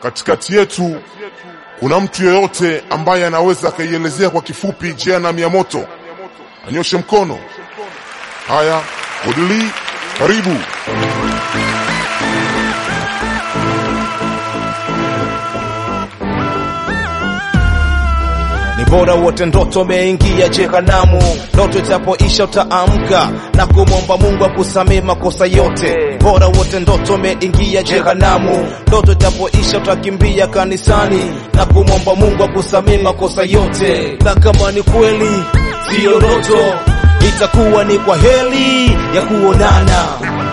katikati yetu kuna mtu yeyote ambaye anaweza akaielezea kwa kifupi jehanamu ya moto? Anyoshe mkono. Haya, Odili, karibu. Ni bora wote ndoto meingia jehanamu, ndoto itapoisha utaamka na kumwomba Mungu akusamehe makosa yote. Bora wote ndoto meingia jehanamu, ndoto itapoisha utakimbia kanisani na kumwomba Mungu akusamehe makosa yote. Na kama ni kweli sio ndoto, itakuwa ni kwa heri ya kuonana.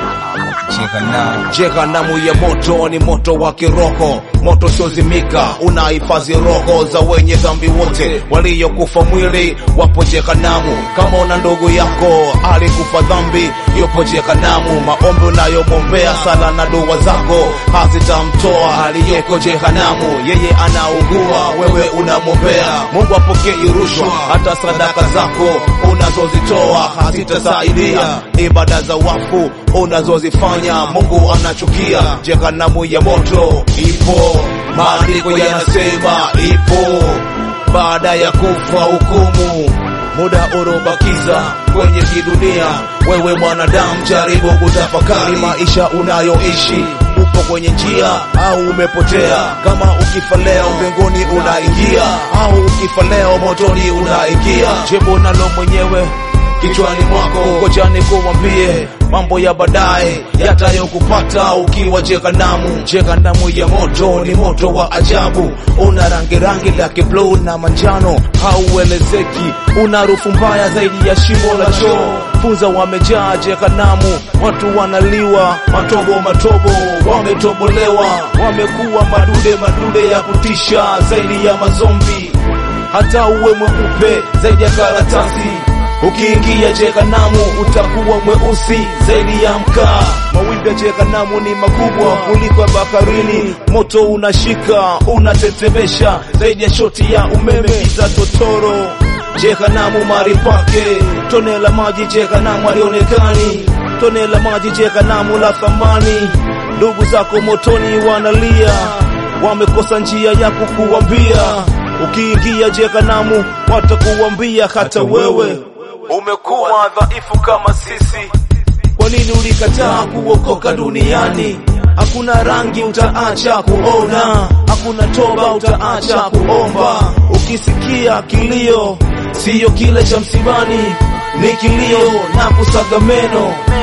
Jehanamu ya moto ni moto wa kiroho, moto siozimika, unahifadhi roho za wenye dhambi wote waliokufa mwili wapo jehanamu. Kama una ndugu yako alikufa dhambi, yupo jehanamu. Maombi unayomwombea, sala na dua zako hazitamtoa aliyeko jehanamu. Yeye anaugua, wewe unamwombea. Mungu apokee rushwa, hata sadaka zako unazozitoa hazitasaidia. Ibada za wafu unazozifanya Mungu anachukia. Jehanamu ya moto ipo, maandiko yanasema ipo. Baada ya kufa hukumu, muda urobakiza kwenye kidunia. Wewe mwanadamu, jaribu kutafakari maisha unayoishi. Upo kwenye njia au umepotea? Kama ukifa leo mbinguni unaingia, au ukifa leo motoni unaingia? Jibu nalo mwenyewe kichwani mwako. Ngoja nikuambie mambo ya baadaye yatayokupata ukiwa jehanamu. Jehanamu ya moto ni moto wa ajabu, una rangi la blue na manjano, hauelezeki, una harufu mbaya zaidi ya shimo la choo. Funza wamejaa jehanamu, watu wanaliwa matobo, wametobolewa, wamekuwa madude ya kutisha zaidi ya mazombi. Hata uwe mweupe zaidi ya karatasi, ukiingia jehanamu utakuwa mweusi zaidi ya mkaa. Mawimbi ya jehanamu ni makubwa kuliko baharini. Moto unashika, unatetemesha zaidi ya shoti ya umeme za totoro. Jehanamu mari pake, tone la maji jehanamu halionekani. Tone la maji jehanamu la thamani. Ndugu zako motoni wanalia, wamekosa njia ya kukuambia. Ukiingia jehanamu watakuambia hata wewe umekuwa dhaifu kama sisi. Kwa nini ulikataa kuokoka duniani? Hakuna rangi utaacha kuona, hakuna toba utaacha kuomba. Ukisikia kilio, siyo kile cha msibani, ni kilio na kusaga meno.